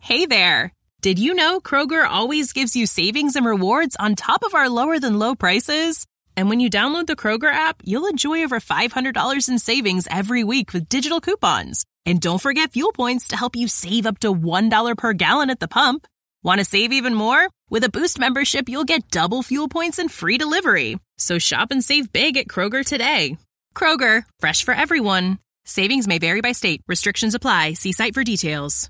Hey there! Did you know Kroger always gives you savings and rewards on top of our lower-than-low prices? And when you download the Kroger app, you'll enjoy over $500 in savings every week with digital coupons. And don't forget fuel points to help you save up to $1 per gallon at the pump. Want to save even more? With a Boost membership, you'll get double fuel points and free delivery. So shop and save big at Kroger today. Kroger, fresh for everyone. Savings may vary by state. Restrictions apply. See site for details.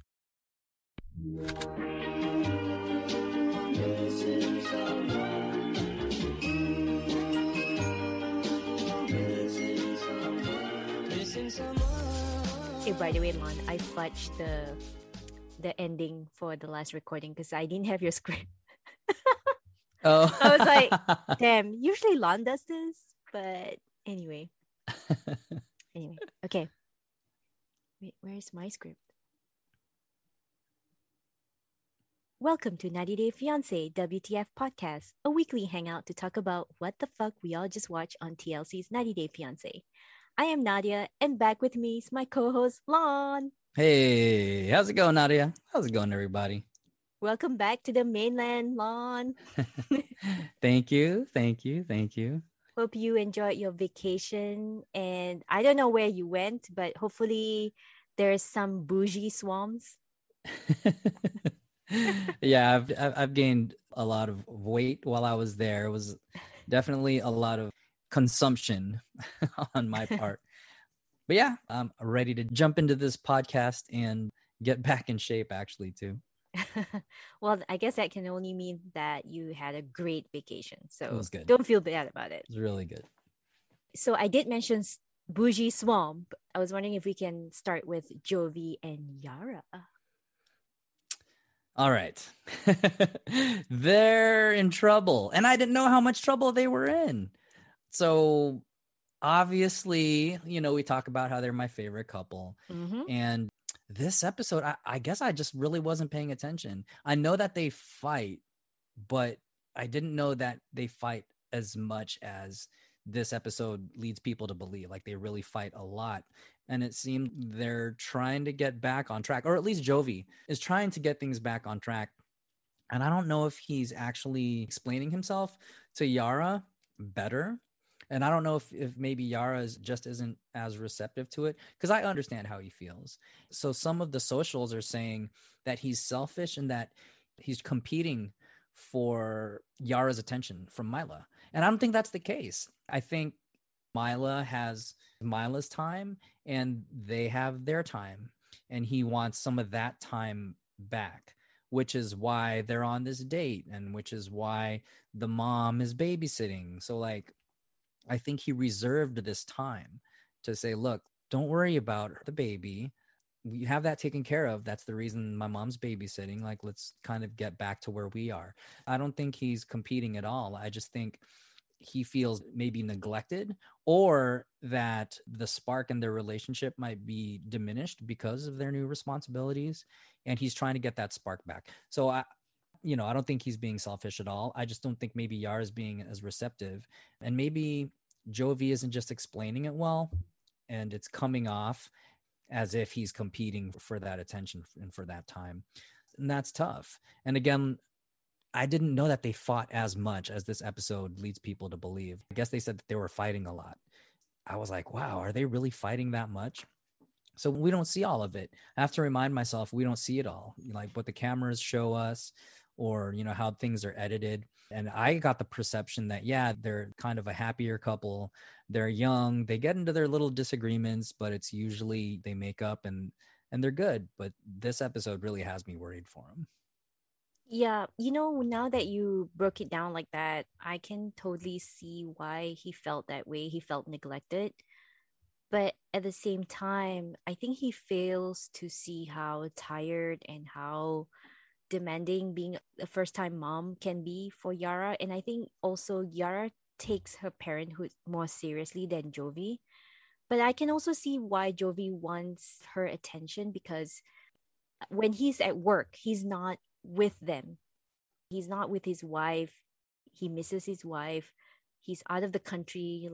Hey, by the way, Lon, I fudged the ending for the last recording because I didn't have your script. Oh, I was like, damn, usually Lon does this, but anyway. Okay. Wait, where's my script? Welcome to 90 Day Fiancé WTF Podcast, a weekly hangout to talk about what the fuck we all just watched on TLC's 90 Day Fiancé. I am Nadia, and back with me is my co-host, Lon. Hey, how's it going, Nadia? How's it going, everybody? Welcome back to the mainland, Lon. Thank you. Hope you enjoyed your vacation. And I don't know where you went, but hopefully there's some bougie swamps. Yeah, I've gained a lot of weight while I was there. It was definitely a lot of consumption on my part. But yeah, I'm ready to jump into this podcast and get back in shape, actually, too. Well, I guess that can only mean that you had a great vacation. So It was good. Don't feel bad about it. It was really good. So I did mention bougie swamp. I was wondering if we can start with Jovi and Yara. All right. They're in trouble. And I didn't know how much trouble they were in. So obviously, we talk about how they're my favorite couple. Mm-hmm. And this episode, I guess I just really wasn't paying attention. I know that they fight, but I didn't know that they fight as much as this episode leads people to believe. Like, they really fight a lot. And it seemed they're trying to get back on track, or at least Jovi is trying to get things back on track. And I don't know if he's actually explaining himself to Yara better. And I don't know if maybe Yara just isn't as receptive to it, because I understand how he feels. So some of the socials are saying that he's selfish and that he's competing for Yara's attention from Mila. And I don't think that's the case. I think Mila has Mila's time and they have their time. And he wants some of that time back, which is why they're on this date and which is why the mom is babysitting. So I think he reserved this time to say, look, don't worry about the baby. We have that taken care of. That's the reason my mom's babysitting. Let's kind of get back to where we are. I don't think he's competing at all. I just think he feels maybe neglected, or that the spark in their relationship might be diminished because of their new responsibilities. And he's trying to get that spark back. So I don't think he's being selfish at all. I just don't think maybe Yara's being as receptive, and maybe Jovi isn't just explaining it well, and it's coming off as if he's competing for that attention and for that time. And that's tough. And again, I didn't know that they fought as much as this episode leads people to believe. I guess they said that they were fighting a lot. I was like, wow, are they really fighting that much? So we don't see all of it. I have to remind myself, we don't see it all. Like what the cameras show us, or, how things are edited. And I got the perception that, yeah, they're kind of a happier couple. They're young. They get into their little disagreements, but it's usually they make up and they're good. But this episode really has me worried for them. Yeah, now that you broke it down like that, I can totally see why he felt that way. He felt neglected. But at the same time, I think he fails to see how tired and how demanding being a first-time mom can be for Yara. And I think also Yara takes her parenthood more seriously than Jovi. But I can also see why Jovi wants her attention, because when he's at work, he's not with them. He's not with his wife. He misses his wife. He's out of the country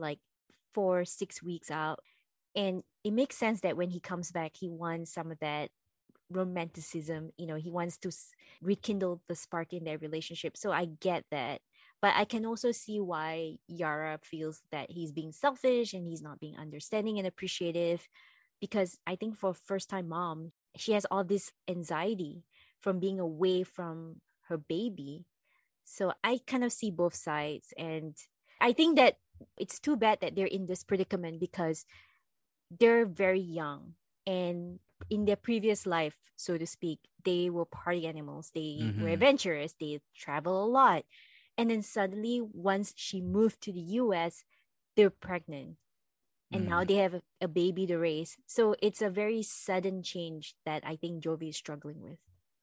4-6 weeks out. And it makes sense that when he comes back, he wants some of that romanticism. He wants to rekindle the spark in their relationship. So I get that. But I can also see why Yara feels that he's being selfish and he's not being understanding and appreciative. Because I think for first time mom, she has all this anxiety from being away from her baby. So I kind of see both sides. And I think that it's too bad that they're in this predicament because they're very young. And in their previous life, so to speak, they were party animals. They were adventurous. They travel a lot. And then suddenly, once she moved to the US, they're pregnant. And now they have a baby to raise. So it's a very sudden change that I think Jovi is struggling with.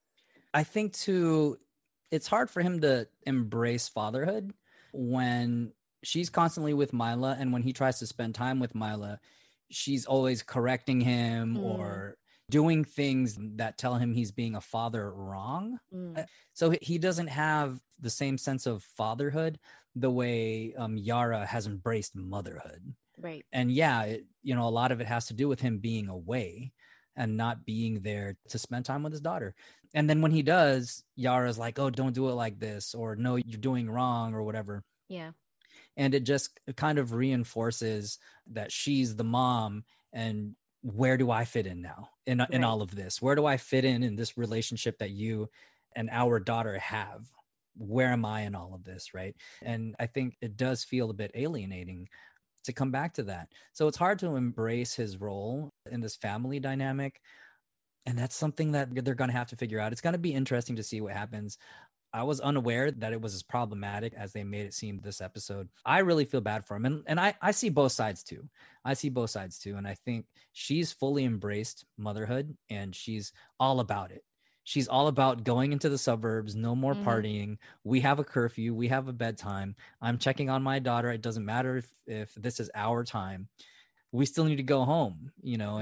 I think too, it's hard for him to embrace fatherhood when she's constantly with Mila. And when he tries to spend time with Mila, she's always correcting him or doing things that tell him he's being a father wrong. So he doesn't have the same sense of fatherhood the way Yara has embraced motherhood. Right. And yeah, a lot of it has to do with him being away and not being there to spend time with his daughter. And then when he does, Yara's like, oh, don't do it like this, or no, you're doing wrong, or whatever. Yeah. And it just kind of reinforces that she's the mom, and where do I fit in now in all of this? Where do I fit in this relationship that you and our daughter have? Where am I in all of this, right? And I think it does feel a bit alienating to come back to that. So it's hard to embrace his role in this family dynamic. And that's something that they're going to have to figure out. It's going to be interesting to see what happens. I was unaware that it was as problematic as they made it seem this episode. I really feel bad for him. And I see both sides too. And I think she's fully embraced motherhood and she's all about it. She's all about going into the suburbs, no more partying. We have a curfew. We have a bedtime. I'm checking on my daughter. It doesn't matter if this is our time. We still need to go home,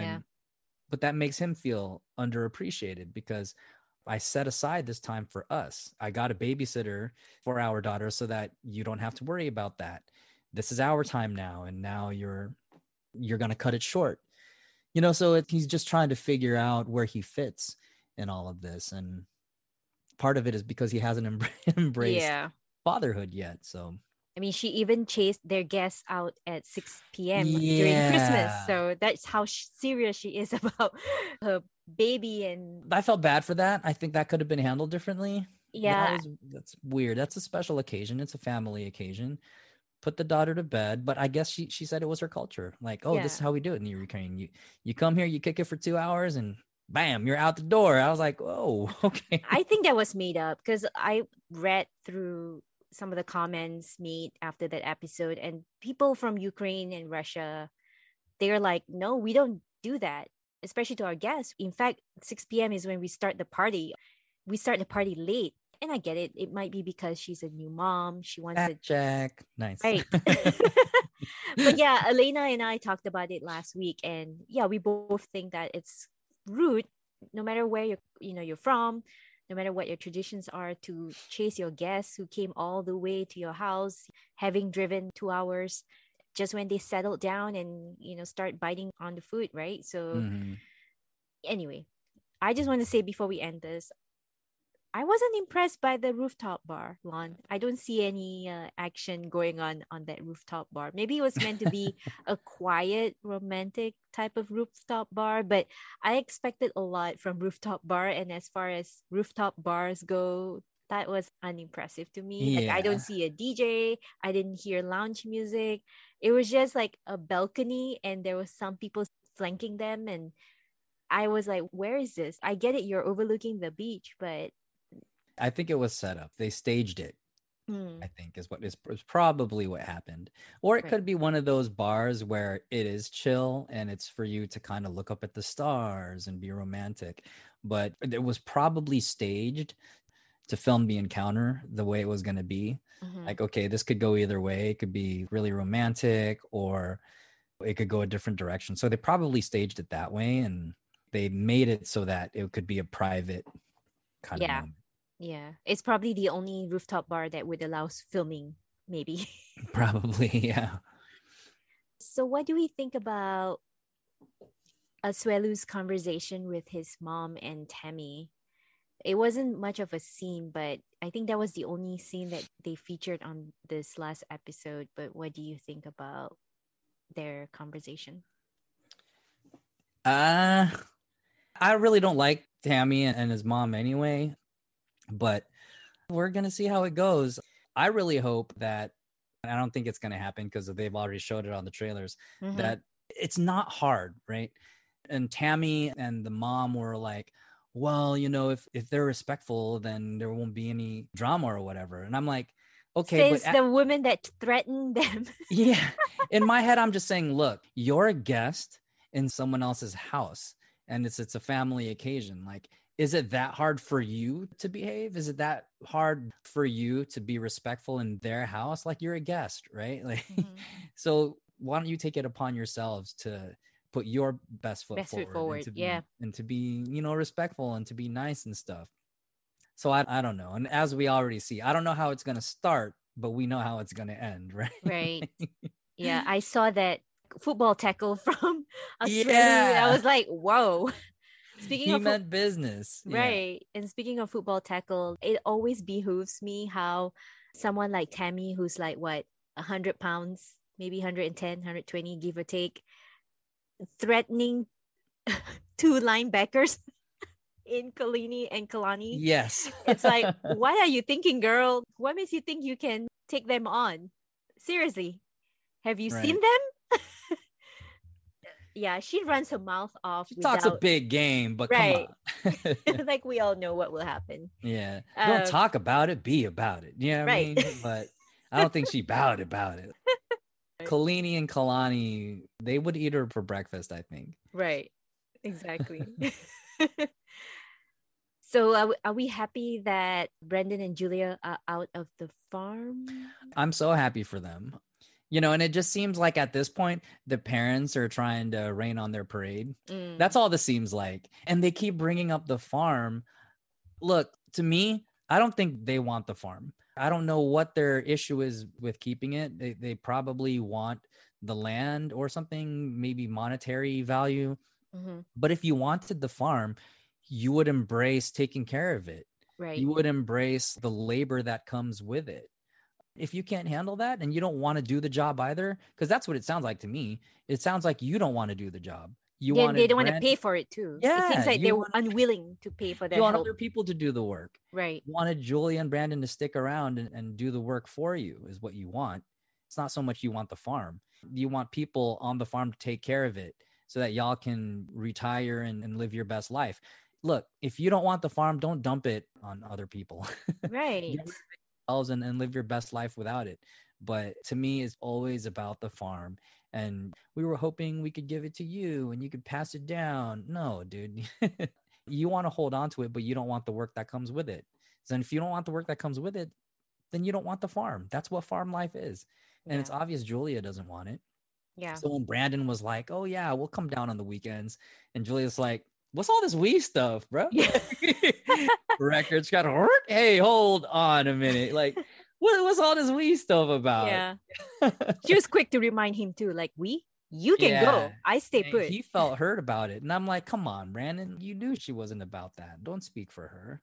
but that makes him feel underappreciated because I set aside this time for us. I got a babysitter for our daughter so that you don't have to worry about that. This is our time now. And now you're going to cut it short, so he's just trying to figure out where he fits in all of this. And part of it is because he hasn't embraced fatherhood yet. So, I mean, she even chased their guests out at 6 p.m. during Christmas. So that's how serious she is about her baby. And I felt bad for that. I think that could have been handled differently. Yeah. That's weird. That's a special occasion. It's a family occasion. Put the daughter to bed. But I guess she said it was her culture. Like, this is how we do it in the Ukraine. You come here, you kick it for 2 hours and bam, you're out the door. I was like, oh, okay. I think that was made up because I read through some of the comments made after that episode, and people from Ukraine and Russia, they're like, no, we don't do that, especially to our guests. In fact, 6 p.m. is when we start the party. We start the party late. And I get it. It might be because she's a new mom. She wants to check. Nice. Right. But yeah, Elena and I talked about it last week. And yeah, we both think that it's rude, no matter where you're from, no matter what your traditions are, to chase your guests who came all the way to your house, having driven 2 hours just when they settled down and, start biting on the food, right? So anyway, I just want to say before we end this, I wasn't impressed by the rooftop bar, Lon. I don't see any action going on that rooftop bar. Maybe it was meant to be a quiet, romantic type of rooftop bar, but I expected a lot from rooftop bar. And as far as rooftop bars go, that was unimpressive to me. Yeah. Like, I don't see a DJ. I didn't hear lounge music. It was just like a balcony and there was some people flanking them. And I was like, where is this? I get it. You're overlooking the beach, but I think it was set up. They staged it. I think is probably what happened. Or it could be one of those bars where it is chill and it's for you to kind of look up at the stars and be romantic. But it was probably staged to film the encounter the way it was going to be. Like, okay, this could go either way. It could be really romantic or it could go a different direction. So they probably staged it that way and they made it so that it could be a private kind of moment. Yeah, it's probably the only rooftop bar that would allow filming, maybe. Probably, yeah. So what do we think about Asuelu's conversation with his mom and Tammy. It wasn't much of a scene, but I think that was the only scene that they featured on this last episode. But what do you think about their conversation? I really don't like Tammy and his mom anyway, but we're going to see how it goes. I really hope that, I don't think it's going to happen because they've already showed it on the trailers, that it's not hard, right? And Tammy and the mom were like, well, you know, if they're respectful, then there won't be any drama or whatever. And I'm like, okay, Says the woman that threatened them. yeah. In my head, I'm just saying, look, you're a guest in someone else's house and it's a family occasion. Like, is it that hard for you to behave? Is it that hard for you to be respectful in their house? Like, you're a guest, right? Like, so why don't you take it upon yourselves to put your best foot forward and to be, you know, respectful and to be nice and stuff. So I don't know. And as we already see, I don't know how it's going to start, but we know how it's going to end, right? Right. Yeah, I saw that football tackle from Asuelu. Yeah. I was like, whoa. He meant business. Right. Yeah. And speaking of football tackle, it always behooves me how someone like Tammy, who's like, what, 100 pounds, maybe 110, 120, give or take, threatening two linebackers in Kolini and Kalani. Yes. It's like, what are you thinking, girl? What makes you think you can take them on? Seriously. Have you seen them? Yeah, she runs her mouth off. She talks a big game, but come on. Like, we all know what will happen. Yeah. Don't talk about it, be about it. You know what I mean? But I don't think she bowed about it. Kolini and Kalani, they would eat her for breakfast, I think. Right. Exactly. So are we happy that Brendan and Julia are out of the farm? I'm so happy for them. You know, and it just seems like at this point, the parents are trying to rain on their parade. That's all this seems like. And they keep bringing up the farm. Look, to me, I don't think they want the farm. I don't know what their issue is with keeping it. They probably want the land or something, maybe monetary value. But if you wanted the farm, you would embrace taking care of it. Right. You would embrace the labor that comes with it. If you can't handle that and you don't want to do the job either, because that's what it sounds like to me. It sounds like you don't want to do the job. They don't want to pay for it too. Yeah, it seems like they're unwilling to pay for that. You want other people to do the work. Right. You wanted Julia and Brandon to stick around and do the work for you is what you want. It's not so much you want the farm. You want people on the farm to take care of it so that y'all can retire and live your best life. Look, if you don't want the farm, don't dump it on other people. Right. and live your best life without it. But to me, it's always about the farm. And we were hoping we could give it to you and you could pass it down. No, dude. You want to hold on to it, but you don't want the work that comes with it. So if you don't want the work that comes with it, then you don't want the farm. That's what farm life is. And it's obvious Julia doesn't want it. Yeah. So when Brandon was like, oh yeah, we'll come down on the weekends. And Julia's like, what's all this weed stuff, bro? Yeah. Records got to hurt. Hey, hold on a minute. Like, what's all this weed stuff about? Yeah. She was quick to remind him too, like, you can go. I stay put. He felt hurt about it. And I'm like, come on, Brandon. You knew she wasn't about that. Don't speak for her.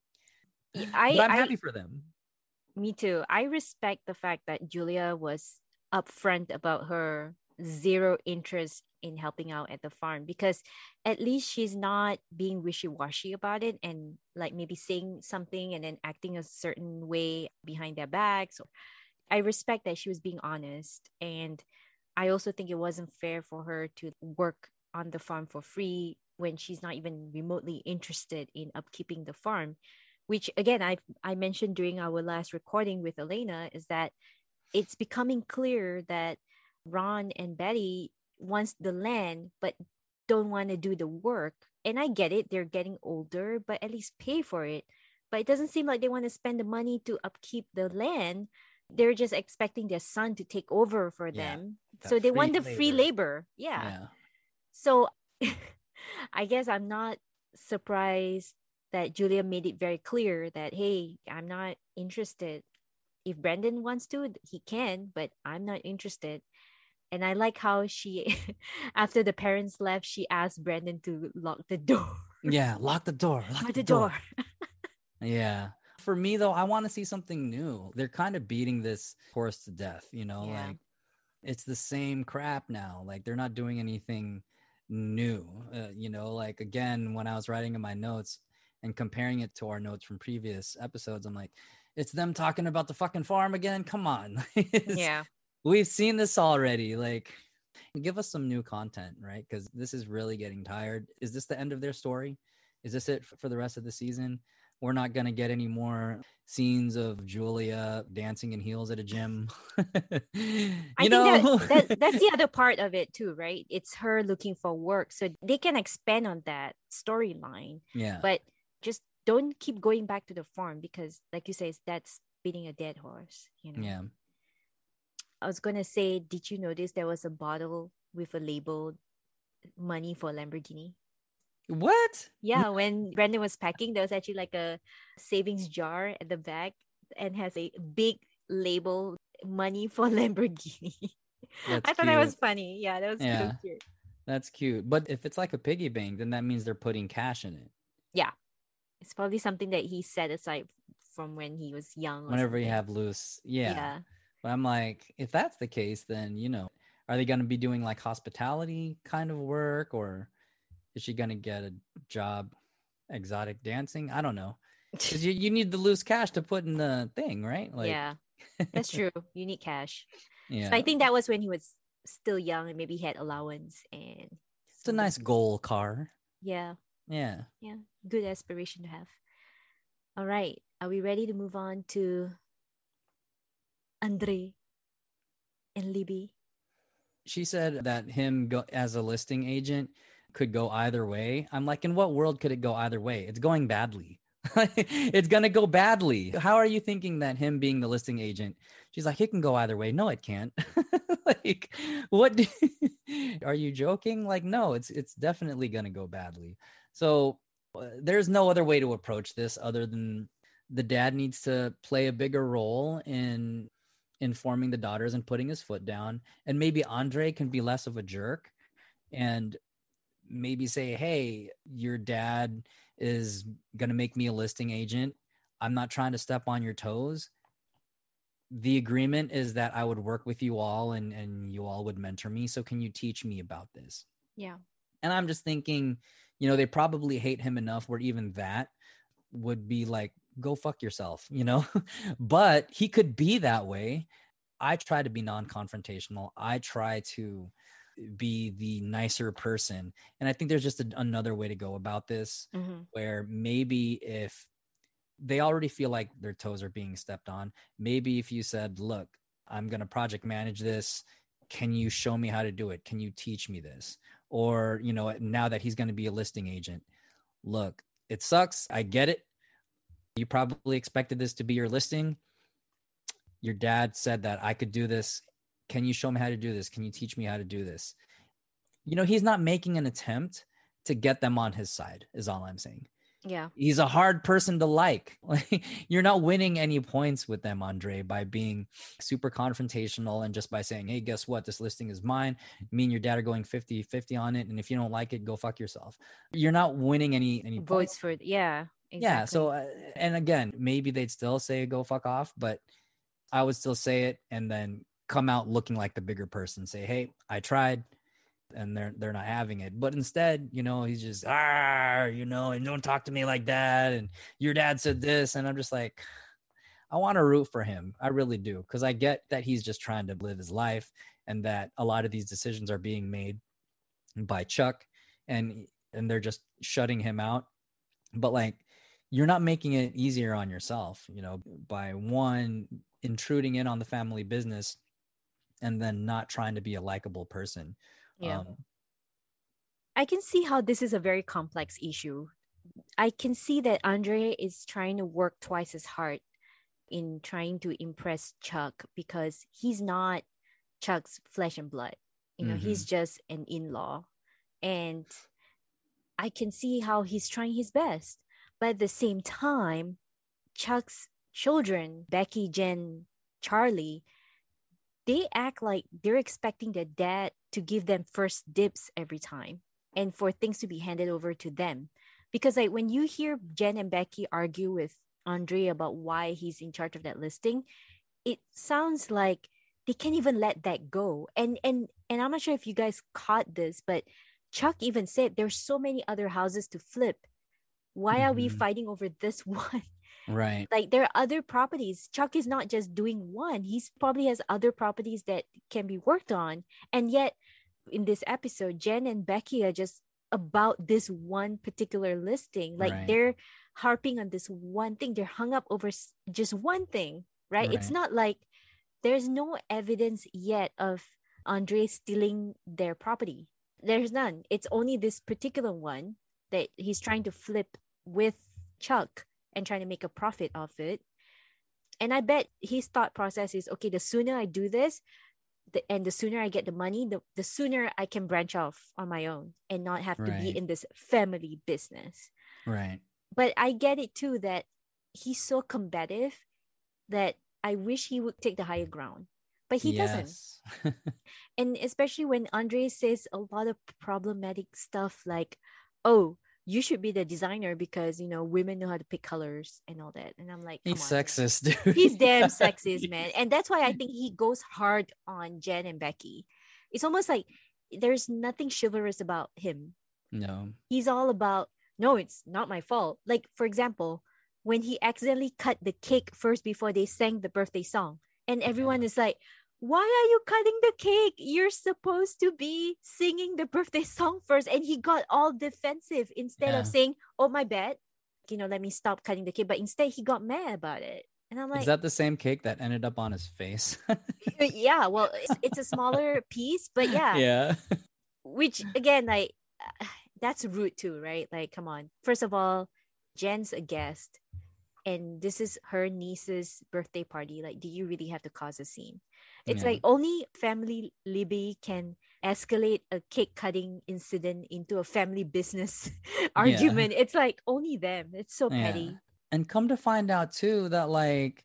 But I'm happy for them. Me too. I respect the fact that Julia was upfront about her zero interest in helping out at the farm, because at least she's not being wishy-washy about it and like maybe saying something and then acting a certain way behind their backs. I respect that she was being honest, and I also think it wasn't fair for her to work on the farm for free when she's not even remotely interested in upkeeping the farm, which again I mentioned during our last recording with Elena, is that it's becoming clear that Ron and Betty wants the land but don't want to do the work. And I get it, they're getting older, but at least pay for it. But it doesn't seem like they want to spend the money to upkeep the land. They're just expecting their son to take over for them. So they want the free labor. Yeah. So I guess I'm not surprised that Julia made it very clear that, hey, I'm not interested. If Brandon wants to, he can, but I'm not interested. And I like how she, after the parents left, she asked Brandon to lock the door. Yeah, lock the door. Lock the door. Yeah. For me though, I want to see something new. They're kind of beating this horse to death, Yeah. like it's the same crap now. Like they're not doing anything new. Like again, when I was writing in my notes and comparing it to our notes from previous episodes, I'm like, it's them talking about the fucking farm again. Come on. Yeah. We've seen this already. Like, give us some new content, right? Because this is really getting tired. Is this the end of their story? Is this it for the rest of the season? We're not going to get any more scenes of Julia dancing in heels at a gym. I think that's the other part of it too, right? It's her looking for work. So they can expand on that storyline. Yeah. But just don't keep going back to the farm because, like you say, that's beating a dead horse, Yeah. I was going to say, did you notice there was a bottle with a label money for Lamborghini? What? Yeah, when Brandon was packing, there was actually like a savings jar at the back and has a big label money for Lamborghini. I thought that was funny. Yeah, that was so cute. That's cute. But if it's like a piggy bank, then that means they're putting cash in it. Yeah. It's probably something that he set aside from when he was young. Whenever you have loose. Yeah. But I'm like, if that's the case, then, are they going to be doing like hospitality kind of work, or is she going to get a job exotic dancing? I don't know. Because you need the loose cash to put in the thing, right? Like, yeah, that's true. You need cash. Yeah. So I think that was when he was still young and maybe had allowance. And it's a nice goal car. Yeah. Yeah. Yeah. Good aspiration to have. All right. Are we ready to move on to Andre and Libby? She said that him as a listing agent could go either way. I'm like, in what world could it go either way? It's going badly. It's going to go badly. How are you thinking that him being the listing agent? She's like, it can go either way. No, it can't. Like, what? Are you joking? Like, no, it's definitely going to go badly. So there's no other way to approach this other than the dad needs to play a bigger role in informing the daughters and putting his foot down. And maybe Andre can be less of a jerk and maybe say, hey, your dad is going to make me a listing agent. I'm not trying to step on your toes. The agreement is that I would work with you all and you all would mentor me. So can you teach me about this? Yeah. And I'm just thinking, they probably hate him enough where even that would be like, go fuck yourself, but he could be that way. I try to be non-confrontational. I try to be the nicer person. And I think there's just another way to go about this, where maybe if they already feel like their toes are being stepped on, maybe if you said, look, I'm going to project manage this. Can you show me how to do it? Can you teach me this? Or, now that he's going to be a listing agent, look, it sucks. I get it. You probably expected this to be your listing. Your dad said that I could do this. Can you show me how to do this? Can you teach me how to do this? He's not making an attempt to get them on his side, is all I'm saying. Yeah. He's a hard person to like. You're not winning any points with them, Andre, by being super confrontational and just by saying, hey, guess what? This listing is mine. Me and your dad are going 50-50 on it. And if you don't like it, go fuck yourself. You're not winning any votes points. for, yeah. Exactly. Yeah. So, and again, maybe they'd still say go fuck off, but I would still say it and then come out looking like the bigger person, say, hey, I tried. And they're not having it. But instead, he's just, and don't talk to me like that. And your dad said this. And I'm just like, I want to root for him. I really do. Because I get that he's just trying to live his life and that a lot of these decisions are being made by Chuck and they're just shutting him out. But like, you're not making it easier on yourself, by one, intruding in on the family business and then not trying to be a likable person. Yeah. I can see how this is a very complex issue. I can see that Andre is trying to work twice as hard in trying to impress Chuck because he's not Chuck's flesh and blood. He's just an in-law. And I can see how he's trying his best. But at the same time, Chuck's children, Becky, Jen, Charlie, they act like they're expecting their dad to give them first dibs every time and for things to be handed over to them. Because like when you hear Jen and Becky argue with Andre about why he's in charge of that listing, it sounds like they can't even let that go. And I'm not sure if you guys caught this, but Chuck even said there's so many other houses to flip. Why are we Mhm. fighting over this one? Right. Like there are other properties. Chuck is not just doing one. He's probably has other properties that can be worked on. And yet in this episode, Jen and Becky are just about this one particular listing. Like Right. they're harping on this one thing. They're hung up over just one thing, right? It's Right. not like there's no evidence yet of Andre stealing their property. There's none. It's only this particular one that he's trying to flip with Chuck and trying to make a profit of it. And I bet his thought process is, okay, the sooner I do this, and the sooner I get the money, the sooner I can branch off on my own and not have to be Right. in this family business. Right. But I get it too that he's so combative that I wish he would take the higher ground. But he doesn't. Yes. And especially when Andre says a lot of problematic stuff like, oh, you should be the designer because, you know, women know how to pick colors and all that. And I'm like, come He's on, man. sexist, dude. He's damn sexist, man. And that's why I think he goes hard on Jen and Becky. It's almost like there's nothing chivalrous about him. No. He's all about, no, it's not my fault. Like, for example, when he accidentally cut the cake first before they sang the birthday song, and everyone is like, why are you cutting the cake? You're supposed to be singing the birthday song first. And he got all defensive instead of Yeah. saying, oh, my bad, you know, let me stop cutting the cake. But instead, he got mad about it. And I'm Is like, that the same cake that ended up on his face? yeah, well, it's a smaller piece, but yeah, Yeah. which again, like, that's rude too, right? Like, come on. First of all, Jen's a guest, and this is her niece's birthday party. Like, do you really have to cause a scene? It's Yeah. like only family Libby can escalate a cake cutting incident into a family business argument. It's like only them. It's so Yeah. petty. And come to find out too that like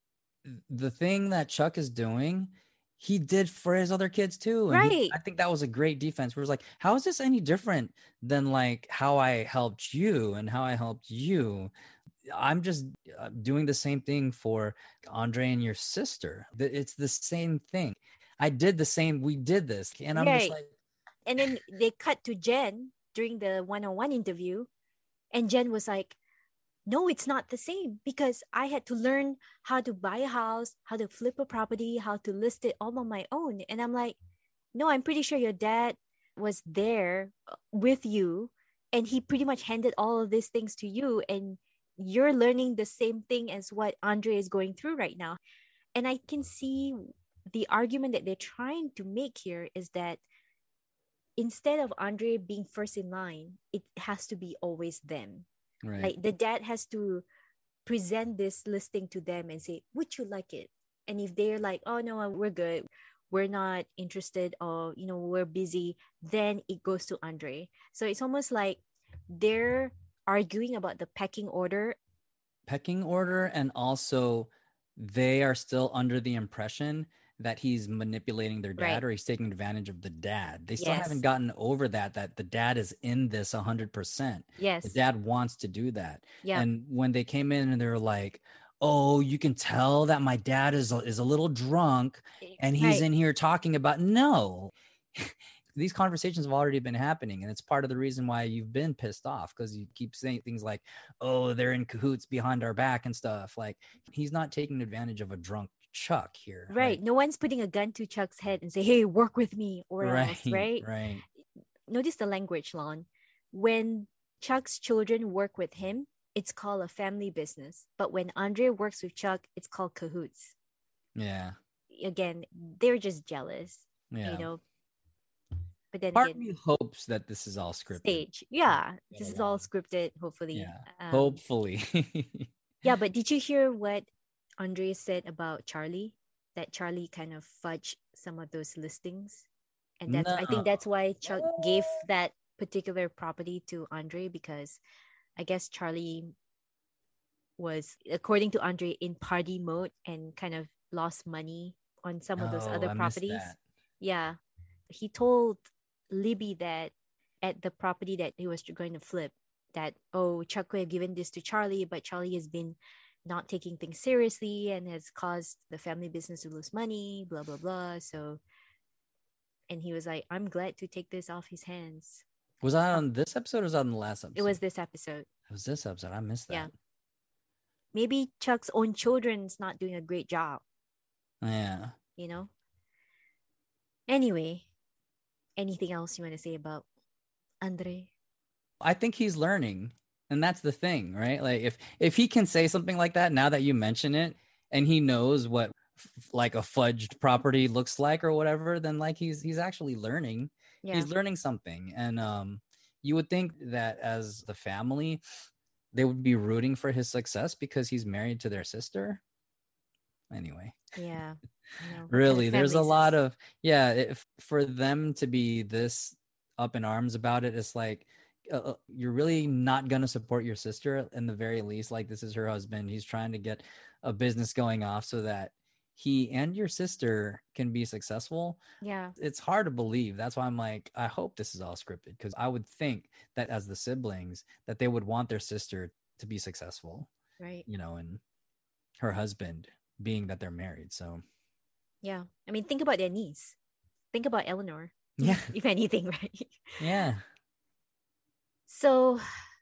the thing that Chuck is doing, he did for his other kids too. And Right. I think that was a great defense where it was like, how is this any different than like how I helped you and how I helped you? I'm just doing the same thing for Andre and your sister. It's the same thing. I did the same. We did this. And I'm just Right. like, And then they cut to Jen during the one-on-one interview, and Jen was like, no, it's not the same because I had to learn how to buy a house, how to flip a property, how to list it all on my own. And I'm like, no, I'm pretty sure your dad was there with you and he pretty much handed all of these things to you, and you're learning the same thing as what Andre is going through right now. And I can see the argument that they're trying to make here is that instead of Andre being first in line, it has to be always them. right. Like the dad has to present this listing to them and say, would you like it? And if they're like, oh no, we're good, we're not interested, or you know, we're busy, then it goes to Andre. So it's almost like they're arguing about the pecking order. And also they are still under the impression that he's manipulating their dad, Right. or he's taking advantage of the dad. They still Yes. haven't gotten over that the dad is in this 100%. Yes. The dad wants to do that. Yeah. And when they came in and they were like, oh, you can tell that my dad is a little drunk and he's Right. in here talking about, no. These conversations have already been happening, and it's part of the reason why you've been pissed off, because you keep saying things like, oh, they're in cahoots behind our back and stuff. Like, he's not taking advantage of a drunk Chuck here. Right. Like, No one's putting a gun to Chuck's head and say, hey, work with me or else, right? Right. Notice the language, Lon. When Chuck's children work with him, it's called a family business. But when Andre works with Chuck, it's called cahoots. Yeah. Again, they're just jealous, Yeah. you know. But then Part again, of me hopes that this is all scripted. stage. Yeah, Get this is all along. scripted, hopefully. Yeah. Hopefully. Yeah, but did you hear what Andre said about Charlie? That Charlie kind of fudged some of those listings. And that's I think that's why Chuck gave that particular property to Andre, because I guess Charlie was, according to Andre, in party mode and kind of lost money on some of those Oh, other I missed properties. that. Yeah. He told Libby that at the property that he was going to flip, that, oh, Chuck could have given this to Charlie, but Charlie has been not taking things seriously and has caused the family business to lose money, blah, blah, blah. So, and he was like, I'm glad to take this off his hands. Was that on this episode or was that on the last episode? It was this episode. It was this episode. I missed that. Yeah. Maybe Chuck's own children's not doing a great job, Yeah. you know? Anyway, anything else you want to say about Andre? I think he's learning. And that's the thing, right? Like if he can say something like that now that you mention it, and he knows what like a fudged property looks like or whatever, then like he's actually learning. Yeah. He's learning something. And you would think that as the family, they would be rooting for his success because he's married to their sister. Anyway. Yeah. Really, there's a lot of, if for them to be this up in arms about it, it's like, you're really not going to support your sister in the very least. Like, this is her husband. He's trying to get a business going off so that he and your sister can be successful. Yeah. It's hard to believe. That's why I'm like, I hope this is all scripted, because I would think that as the siblings that they would want their sister to be successful. Right. You know, and her husband being that they're married. So yeah. I mean, think about their niece. Think about Eleanor. Yeah. If anything, right? Yeah. So,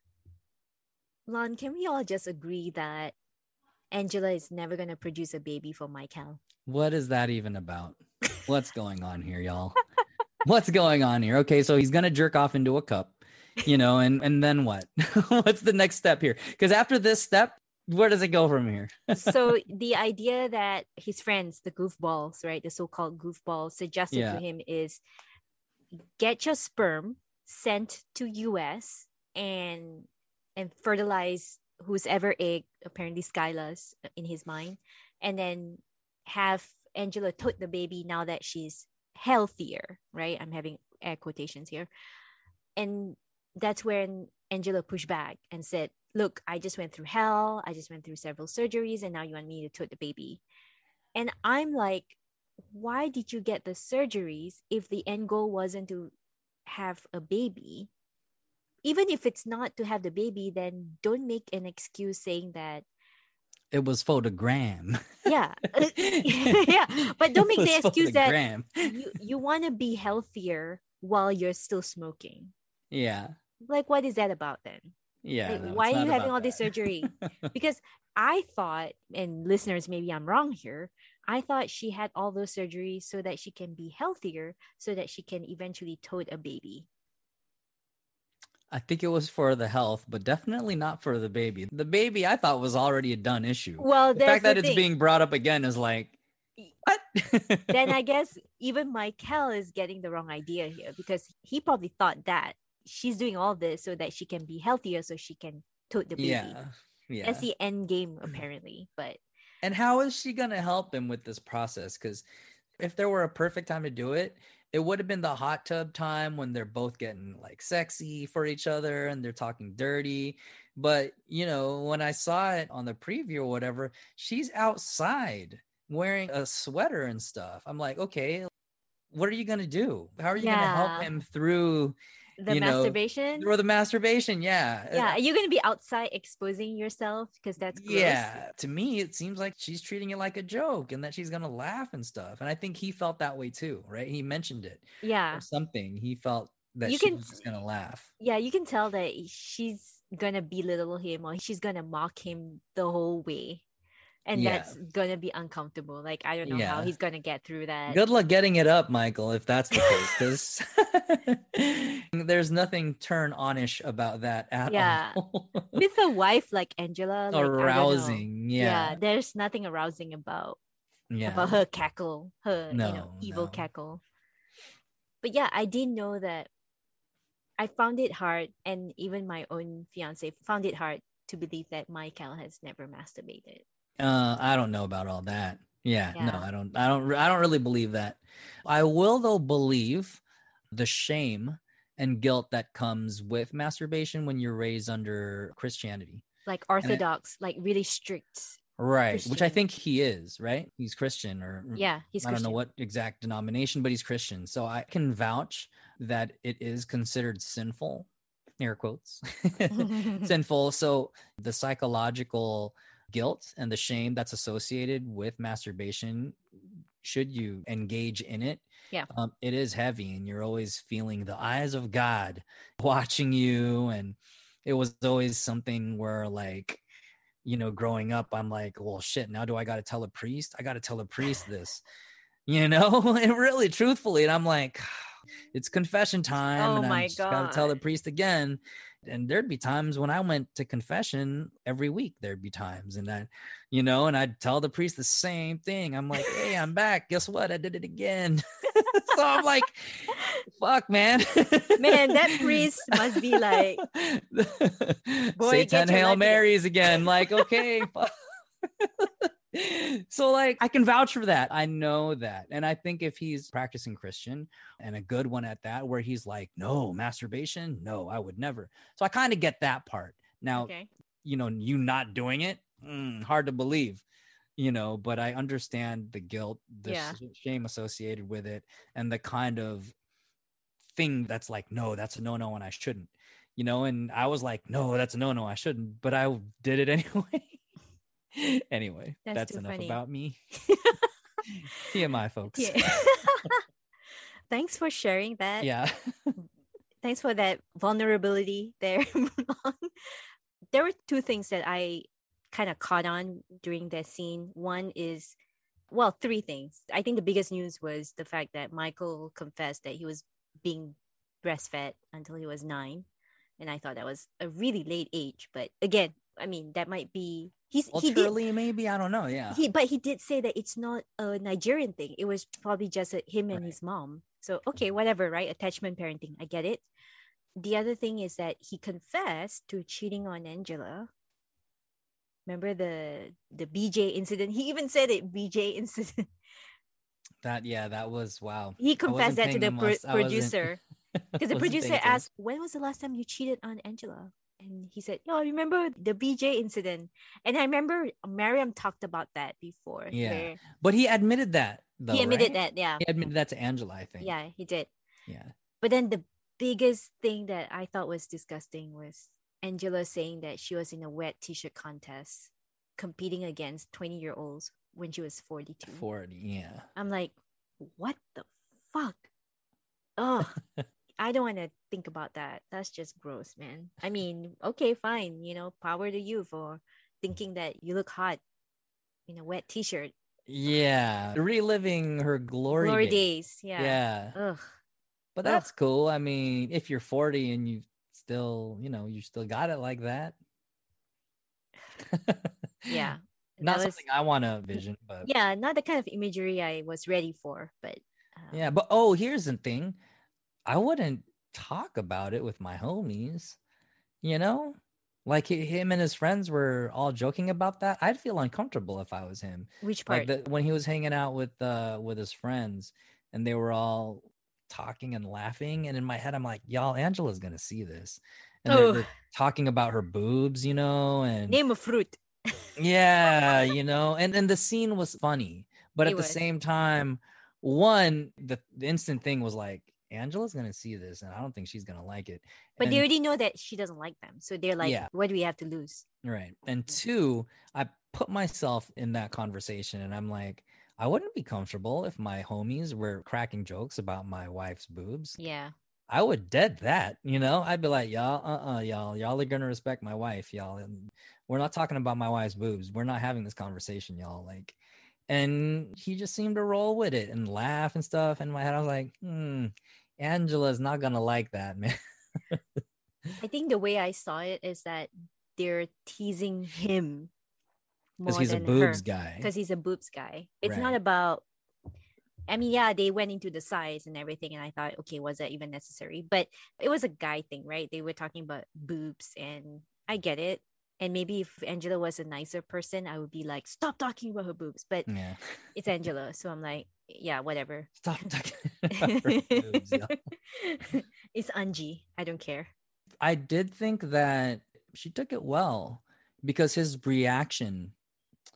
Lon, can we all just agree that Angela is never going to produce a baby for Michael? What is that even about? What's going on here, y'all? What's going on here? Okay, so he's going to jerk off into a cup, you know, and then what? What's the next step here? Because after this step, where does it go from here? So the idea that his friends, the goofballs, right, the so-called goofballs, suggested to him is get your sperm sent to US and fertilize whose ever egg, apparently Skyla's in his mind, and then have Angela tote the baby now that she's healthier, right? I'm having air quotations here. And that's when Angela pushed back and said, look, I just went through hell. I just went through several surgeries and now you want me to tote the baby. And I'm like, why did you get the surgeries if the end goal wasn't to have a baby? Even if it's not to have the baby, then don't make an excuse saying that it was photogram. Yeah. Yeah. But don't make the excuse photogram. that you want to be healthier while you're still smoking. Yeah. Like, what is that about then? Yeah. Like, no, why are you having all that. this surgery? Because I thought, and listeners, maybe I'm wrong here, I thought she had all those surgeries so that she can be healthier, so that she can eventually tote a baby. I think it was for the health, but definitely not for the baby. The baby, I thought, was already a done issue. Well, the fact that it's being brought up again is like, what? Then I guess even Michael is getting the wrong idea here, because he probably thought that she's doing all this so that she can be healthier, so she can tote the baby. Yeah. That's the end game, apparently. But and how is she gonna help him with this process? Because if there were a perfect time to do it, it would have been the hot tub time when they're both getting like sexy for each other and they're talking dirty. But, you know, when I saw it on the preview or whatever, she's outside wearing a sweater and stuff. I'm like, okay, what are you going to do? How are you going to help him through the masturbation? Through the masturbation, yeah. Yeah, are you going to be outside exposing yourself? Because that's gross. Yeah, to me, it seems like she's treating it like a joke and that she's going to laugh and stuff. And I think he felt that way too, right? He mentioned it. Yeah. Or something. He felt that she was just going to laugh. Yeah, you can tell that she's going to belittle him, or she's going to mock him the whole way. And that's going to be uncomfortable. Like, I don't know how he's going to get through that. Good luck getting it up, Michael, if that's the case. Because there's nothing turn-on-ish about that at all. With a wife like Angela. Like, arousing, yeah. There's nothing arousing about her cackle. Her evil cackle. But yeah, I didn't know that. I found it hard, and even my own fiance found it hard to believe that Michael has never masturbated. I don't know about all that. Yeah, no, I don't really believe that. I will though believe the shame and guilt that comes with masturbation when you're raised under Christianity. Like Orthodox, like really strict. Right. Which I Christian. think he is, right? He's Christian, or Yeah, he's I don't know Christian. what exact denomination, but he's Christian. So I can vouch that it is considered sinful, air quotes, sinful. So the psychological guilt and the shame that's associated with masturbation, should you engage in it, Yeah. it is heavy, and you're always feeling the eyes of God watching you. And it was always something where, like, growing up, I'm like, well, shit, now do I got to tell a priest? I got to tell a priest this, and really truthfully. And I'm like, it's confession time, Oh and I'm my just got to tell the God. priest again. And there'd be times when I went to confession every week. There'd be times, and and I'd tell the priest the same thing. I'm like, hey, I'm back. Guess what? I did it again. So I'm like, fuck, man. Man, that priest must be like, boy, Say 10 get your Hail life together. Marys again. Like, okay. So, like, I can vouch for that. I know that. And I think if he's practicing Christian, and a good one at that, where he's like, no, masturbation, no, I would never. So I kind of get that part. Now, Okay. you not doing it, hard to believe, but I understand the guilt, the Yeah. shame associated with it, and the kind of thing that's like, no, that's a no-no and I shouldn't, and I was like, no, that's a no-no, I shouldn't, but I did it anyway. Anyway, that's too enough funny. about me. TMI, folks. Yeah. Thanks for sharing that. Yeah. Thanks for that vulnerability there. There were two things that I kind of caught on during that scene. One is, well, three things. I think the biggest news was the fact that Michael confessed that he was being breastfed until he was 9. And I thought that was a really late age. But again, I mean, that might be he did Culturally, maybe, I don't know. Yeah. but he did say that it's not a Nigerian thing. It was probably just him and Right. his mom. So okay, whatever, right? Attachment parenting, I get it. The other thing is that he confessed to cheating on Angela. Remember the BJ incident? He even said it, BJ incident. That was, wow. He confessed that to the producer, because the wasn't paying producer attention. asked, "When was the last time you cheated on Angela?" And he said, "Oh, I remember the BJ incident." And I remember Miriam talked about that before. Yeah, where but he admitted that, though. he admitted right? that, yeah. He admitted that to Angela, I think. Yeah, he did. Yeah. But then the biggest thing that I thought was disgusting was Angela saying that she was in a wet t-shirt contest competing against 20-year-olds when she was 42. 40, yeah. I'm like, what the fuck? Oh, I don't want to think about that. That's just gross, man. I mean, okay, fine. Power to you for thinking that you look hot in a wet t-shirt. Yeah. Reliving her glory days. Yeah. Yeah. Ugh. But that's cool. I mean, if you're 40 and you still, you still got it like that. Yeah. Not something I want to vision, but yeah, not the kind of imagery I was ready for. But yeah, but here's the thing. I wouldn't talk about it with my homies, like him and his friends were all joking about that. I'd feel uncomfortable if I was him. Which part? Like when he was hanging out with his friends and they were all talking and laughing, and in my head I'm like, y'all, Angela's gonna see this, and they're talking about her boobs, and name a fruit. Yeah, and the scene was funny, but at the same time, the instant thing was like, Angela's gonna see this and I don't think she's gonna like it. But they already know that she doesn't like them, so they're like, what do we have to lose? Right. And two, I put myself in that conversation and I'm like, I wouldn't be comfortable if my homies were cracking jokes about my wife's boobs. Yeah. I would dead that, I'd be like, y'all, y'all are gonna respect my wife, y'all. We're not talking about my wife's boobs. We're not having this conversation, y'all. Like, and he just seemed to roll with it and laugh and stuff. In my head, I was like, Angela's not gonna like that, man. I think the way I saw it is that they're teasing him because he's a boobs guy. Because he's a boobs guy. It's not about. I mean, yeah, they went into the size and everything, and I thought, okay, was that even necessary? But it was a guy thing, right? They were talking about boobs, and I get it. And maybe if Angela was a nicer person, I would be like, stop talking about her boobs. But it's Angela, so I'm like, yeah, whatever. Stop talking about her boobs. Yeah. It's Angie. I don't care. I did think that she took it well because his reaction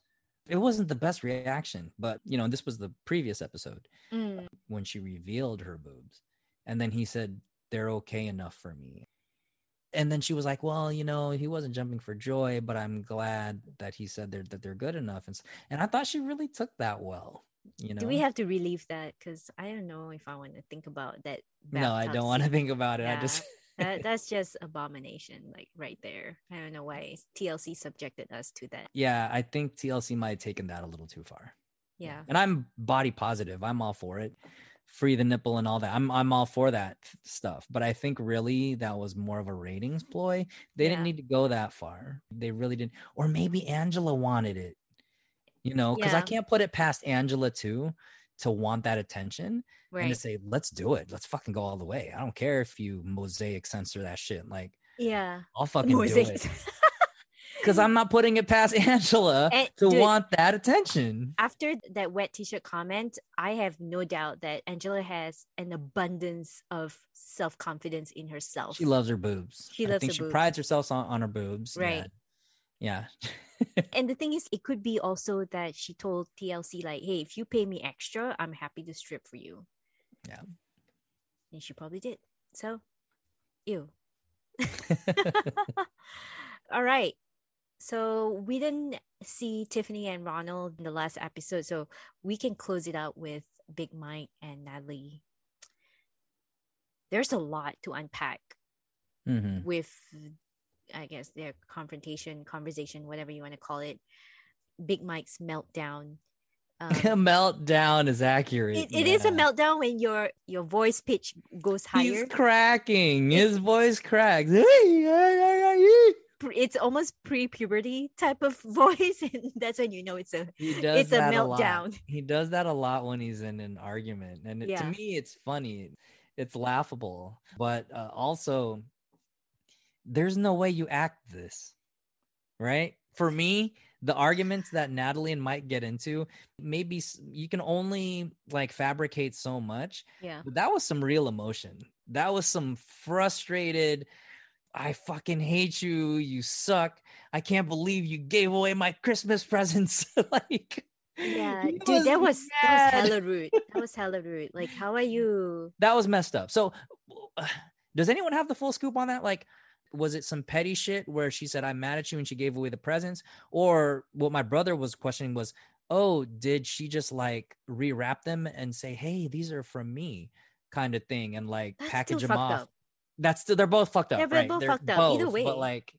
It wasn't the best reaction, but this was the previous episode Mm. when she revealed her boobs. And then he said, they're okay enough for me. And then she was like, well, he wasn't jumping for joy, but I'm glad that he said that they're good enough. And I thought she really took that well, Do we have to relieve that? Because I don't know if I want to think about that No, I bathtub don't want to scene. think about it. I Yeah, just that's just abomination, like right there. I don't know why TLC subjected us to that. yeah, I think TLC might have taken that a little too far. Yeah. And I'm body positive. I'm all for it. Free the nipple and all that. I'm all for that stuff. But I think really that was more of a ratings ploy. They didn't Yeah. need to go that far. They really didn't. Or maybe Angela wanted it, because I Yeah. can't put it past Angela too to want that attention and to Right. say, let's do it. Let's fucking go all the way. I don't care if you mosaic censor that shit. Like, Yeah. I'll fucking do Mosaic. it. Because I'm not putting it past Angela And, to dude, want that attention. After that wet t-shirt comment, I have no doubt that Angela has an abundance of self-confidence in herself. She loves her boobs. She I loves think her she boobs. prides herself on her boobs. Right. Yeah. And the thing is, it could be also that she told TLC, like, hey, if you pay me extra, I'm happy to strip for you. Yeah. And she probably did. So, ew. All right. So we didn't see Tiffany and Ronald in the last episode, so we can close it out with Big Mike and Natalie. There's a lot to unpack with, I guess, their conversation, whatever you want to call it. Big Mike's meltdown. Meltdown is accurate. It is a meltdown when your voice pitch goes higher. He's cracking. His voice cracks. It's almost pre-puberty type of voice, and that's when you know it's a that meltdown. He does that a lot when he's in an argument, and to me, it's funny. It's laughable, but also, there's no way you act this, right? For me, the arguments that Natalie and Mike get into, maybe you can only like fabricate so much. Yeah, but that was some real emotion. That was some frustrated, I fucking hate you. You suck. I can't believe you gave away my Christmas presents. Like, yeah, dude, that was hella rude. That was hella rude. Like, how are you? That was messed up. So, does anyone have the full scoop on that? Like, was it some petty shit where she said, I'm mad at you and she gave away the presents? Or what my brother was questioning was, oh, did she just like rewrap them and say, hey, these are from me kind of thing, and like That's package still them fucked off? up. They're both fucked up. They're both fucked up. Either way. But like,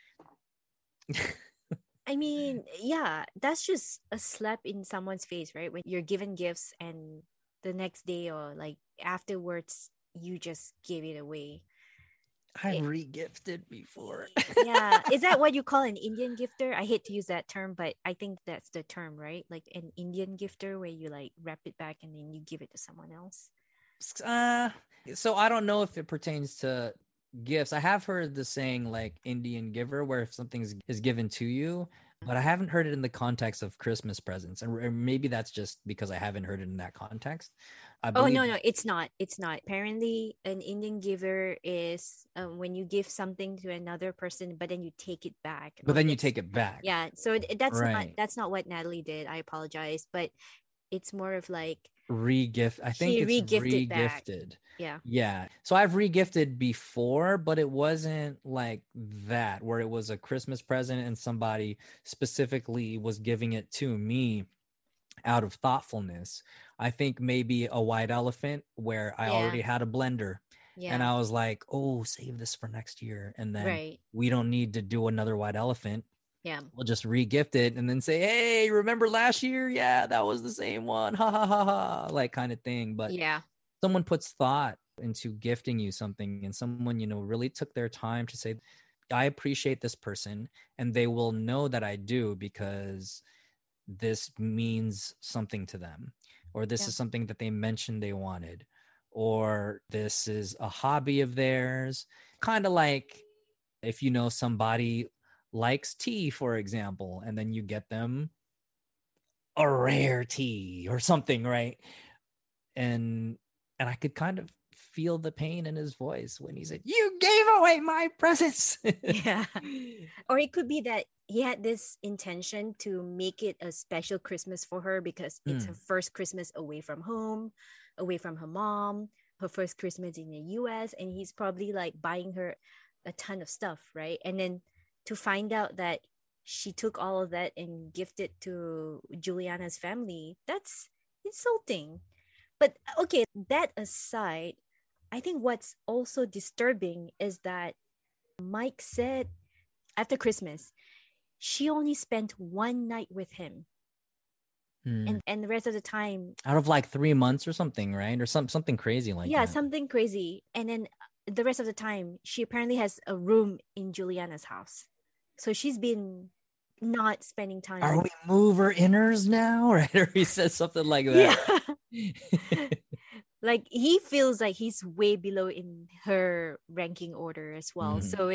I mean, yeah, that's just a slap in someone's face, right? When you're given gifts and the next day or like afterwards, you just give it away. I've re-gifted before. Yeah. Is that what you call an Indian gifter? I hate to use that term, but I think that's the term, right? Like an Indian gifter where you like wrap it back and then you give it to someone else. So I don't know if it pertains to gifts. I have heard the saying like Indian giver, where if something is given to you, but I haven't heard it in the context of Christmas presents. And maybe that's just because I haven't heard it in that context. Oh, no, it's not. It's not. Apparently, an Indian giver is when you give something to another person, but then you take it back. But then you take it back. Yeah. So that's right. that's not what Natalie did. I apologize, but it's more of like re-gift. I think it's re-gifted. Yeah. Yeah. So I've re-gifted before, but it wasn't like that, where it was a Christmas present and somebody specifically was giving it to me out of thoughtfulness. I think maybe a white elephant where I already had a blender. Yeah. And I was like, oh, save this for next year. And then we don't need to do another white elephant. Yeah. We'll just re-gift it and then say, hey, remember last year? Yeah, that was the same one. Ha ha ha ha. Like kind of thing. But yeah, someone puts thought into gifting you something, and someone, really took their time to say, I appreciate this person, and they will know that I do because this means something to them, or this is something that they mentioned they wanted, or this is a hobby of theirs. Kind of like if somebody likes tea, for example, and then you get them a rare tea or something, right? And I could kind of feel the pain in his voice when he said, you gave throw away my presents. Yeah. Or it could be that he had this intention to make it a special Christmas for her because it's her first Christmas away from home, away from her mom, her first Christmas in the US. And he's probably like buying her a ton of stuff, right? And then to find out that she took all of that and gifted to Juliana's family, that's insulting. But okay, that aside, I think what's also disturbing is that Mike said after Christmas, she only spent one night with him. And the rest of the time, out of like 3 months or something, right? Or something crazy like yeah, that. something crazy. And then the rest of the time, she apparently has a room in Juliana's house. So she's been not spending time. Are we mover inners now? Right? Or he says something like that. Yeah. Like he feels like he's way below in her ranking order as well. So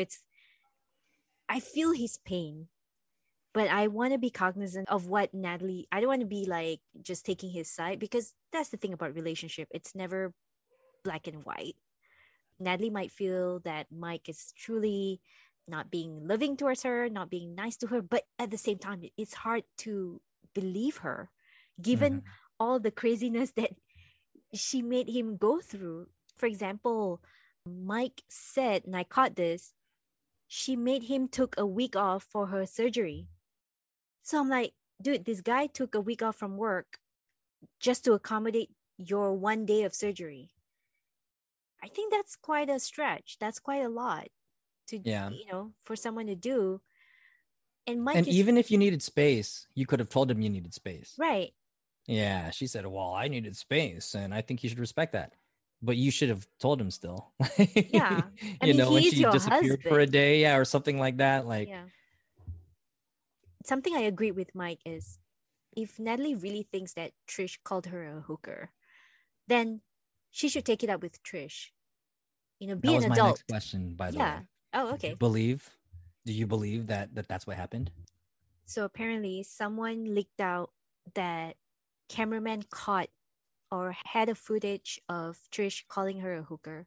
I feel his pain, but I want to be cognizant of what Natalie, I don't want to be like just taking his side, because that's the thing about relationship. It's never black and white. Natalie might feel that Mike is truly not being loving towards her, not being nice to her, but at the same time, it's hard to believe her given all the craziness that she made him go through. For example, Mike said, and I caught this, she made him took a week off for her surgery. So I'm like, dude, this guy took a week off from work just to accommodate your 1 day of surgery. I think that's quite a stretch. That's quite a lot to, for someone to do. And Mike even if you needed space, you could have told him you needed space. Right. Yeah, she said, well, I needed space, and I think you should respect that. But you should have told him still. Yeah. When she disappeared for a day, or something like that. Yeah. Something I agree with Mike is, if Natalie really thinks that Trish called her a hooker, then she should take it up with Trish. Be an adult. That was my next question, by the way. Oh, okay. Do you believe that that's what happened? So apparently someone leaked out that cameraman caught or had a footage of Trish calling her a hooker.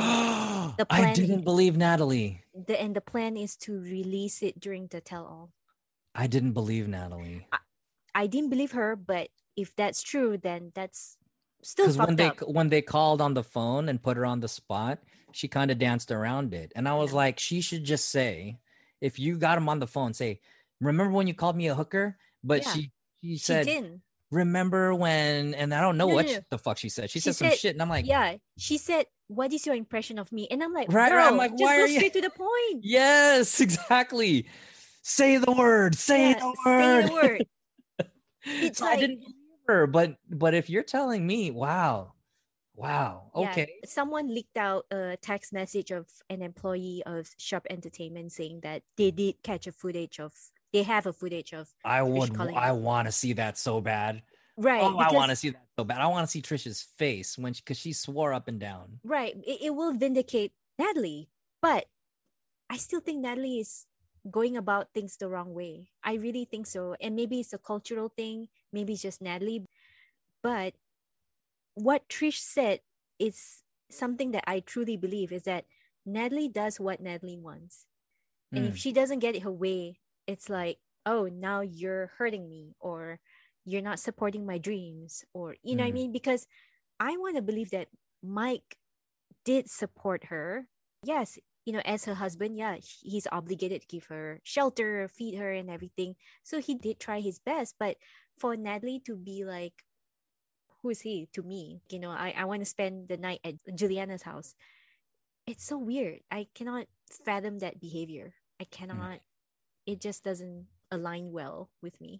I didn't believe Natalie. And the plan is to release it during the tell-all. I didn't believe Natalie. I didn't believe her, but if that's true, then that's still fucked up. When they called on the phone and put her on the spot, she kind of danced around it. And I was like, she should just say, if you got him on the phone, say, remember when you called me a hooker? But she said, didn't. Remember when, and I don't know the fuck she said. She said some shit, and I'm like, yeah. She said, what is your impression of me? And I'm like, right, girl, I'm like, just go straight to the point. Yes, exactly. Say the word. Say the word. So I didn't believe her, but if you're telling me, wow, okay. Yeah, someone leaked out a text message of an employee of Sharp Entertainment saying that they did catch they have a footage of. I want to see that so bad. Right. Oh, I want to see that so bad. I want to see Trish's face because she swore up and down. Right. It will vindicate Natalie, but I still think Natalie is going about things the wrong way. I really think so. And maybe it's a cultural thing. Maybe it's just Natalie. But what Trish said is something that I truly believe, is that Natalie does what Natalie wants. And if she doesn't get her way, it's like, oh, now you're hurting me, or you're not supporting my dreams, or, you know what I mean? Because I want to believe that Mike did support her. Yes, as her husband, he's obligated to give her shelter, feed her and everything. So he did try his best. But for Natalie to be like, who is he to me? I want to spend the night at Juliana's house. It's so weird. I cannot fathom that behavior. I cannot. It just doesn't align well with me.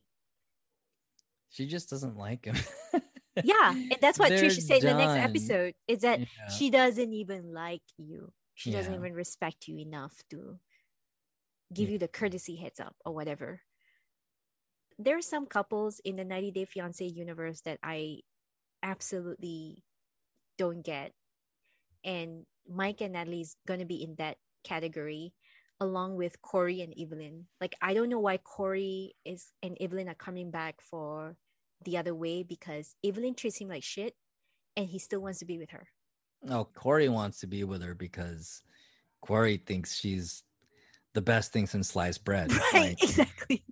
She just doesn't like him. Yeah, and that's what Trisha said in the next episode, is that she doesn't even like you. She doesn't even respect you enough to give you the courtesy heads up or whatever. There are some couples in the 90 Day Fiancé universe that I absolutely don't get. And Mike and Natalie's going to be in that category, along with Corey and Evelyn. Like, I don't know why Corey and Evelyn are coming back for The Other Way, because Evelyn treats him like shit and he still wants to be with her. Oh, Corey wants to be with her because Corey thinks she's the best thing since sliced bread. Right, exactly.